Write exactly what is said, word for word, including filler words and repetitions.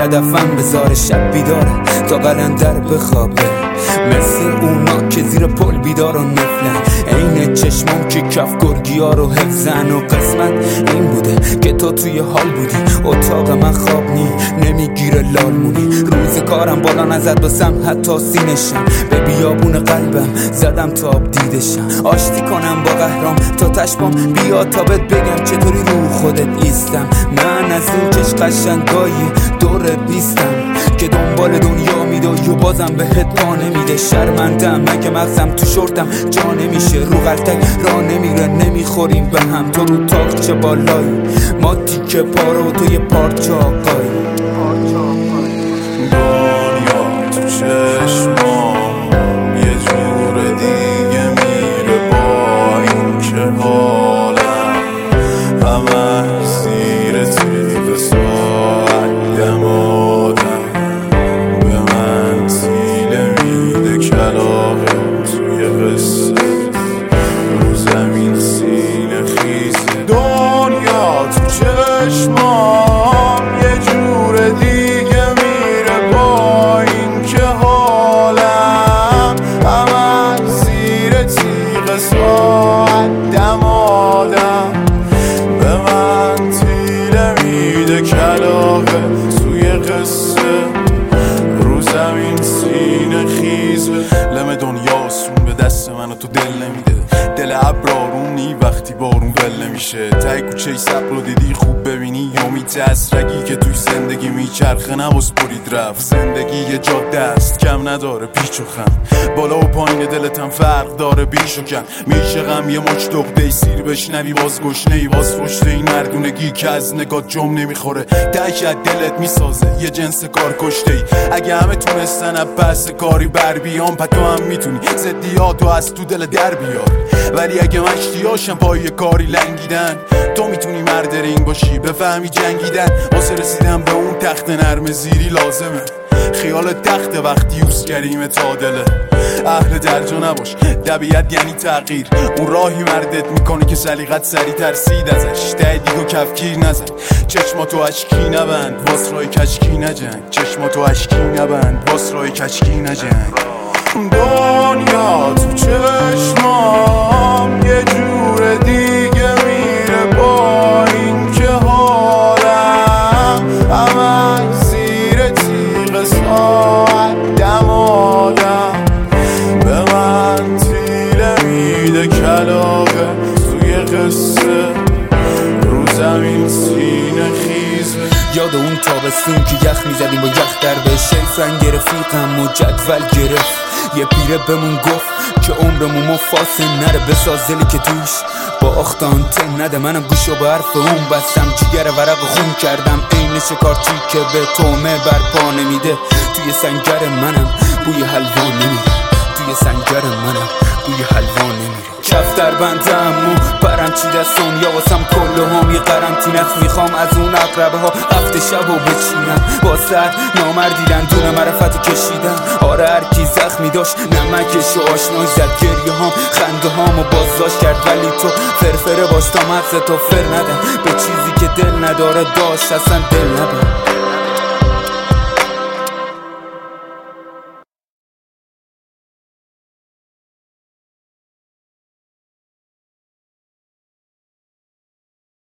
هدفم بذاره شب بیداره تا قلندر بخوابه، مثل اونا که زیر پل بیدار و نفلن، عین چشمام که کف گرگی ها رو حفظن. و قسمت این بوده که تو توی حال بودی، اتاق من خواب نی نمیگیره لالمونی، روز کارم بالا نزد بسم حتی سینشم، به بیابون قلبم زدم تا آب دیدشم، آشتی کنم با قهرام تا تشبام بیا تا بهت بگم چطوری رو خودت ایستم. من از اون چش قشنگایی دورت نیستم که دنبال دنیا میده و بازم بهت پا نمیده، شرمندم من که مغزم تو شورتم جا نمیشه، رو غلطک را نمیره نمیخوریم به هم، تو رو تاقچه بالایی ما تیکه پارو تو یه پارچه آقایی. دنیا تو چشمام یه جور دیگه میره با این که حالم همه زیر تیغ ساعت دمادم، به من تیله میده کلاغه توی قصه رو زمین سینه خیزه. دنیا تو چشمام یه جور دیگه میره با این که حالم همه زیر تیغ ساعت دمادم، به من تیله میده کلاغه توی قصه رو زمین سینه خیزه. لم دنیا سون به دست منو تو دل نمیده، دل ابرارونی وقتی بارون ول نمیشه، تای کوچه صبر رو دیدی خوب ببینی یا میتسرگی که توی زندگی میچرخه نباس برید رفت، زندگی یه جاده است کم نداره پیچ و خم، بالا و پایین دلتم فرق داره بیش و کم، میشه غم یه مچ دقده سیر بشنوی باز گشنه ای باز پشت این مردونگی که از نگات جم نمیخوره، تک از دلت میسازه یه جنس کار کشته ای، اگه همه تونستن از پس کاری بر بیام پس تو هم میتونی زدیاتو از تو دل در بیار، ولی اگه مشتیاشم پای کاری لنگیدن تو میتونی مرد رینگ باشی بفهمی جنگیدن، واسه رسیدن به اون تخت نرم زیری لازمه خیال تخت وقتی یوز کریمه تا دله، اهل درجا نباش طبیعت یعنی تغییر، اون راهی مردت میکنه که سلیقت سری ترسید ازش، ته دیگو کفگیر نزن چشماتو اشکی نبند واس رای کشکی نجنگ، چشماتو اشکی نبند واس رای کشکی نجنگ. دنیا تو چشمام یه جور دیگه میره با این که حالم همه زیر تیغ ساعت دمادم، به من تیله میده کلاغه توی قصه رو زمین سینه خیزه. یاد اون تابستون که یخ میزدیم با یخ در به شیفرنگ رفیقم و جدول گرفت، یه پیره بمون گفت که عمرمون مفاصل نره بساز دلی که توش با آختان تن نده، منم گوشو به حرف اون بستم جگر ورق خون کردم عین شکارچی که به تومه برپا نمیده، توی سنگر منم بوی حلوا نمیره، توی سنگر منم بوی حلوا نمیره، کف در بندم و برم چی دستم یا واسم کلو هم یه قرنطینت میخوام از اون اقربه ها هفته شب و بچینم، با سر نامردیدن دون معرفت کشیدن، آره هرکی زخمی داشت نمکش و آشنای زد گریه هام خنده هام و بازداشت کرد، ولی تو فرفره باش تا مغزتو فر ندن به چیزی که دل نداره داشت اصلا دل نبر.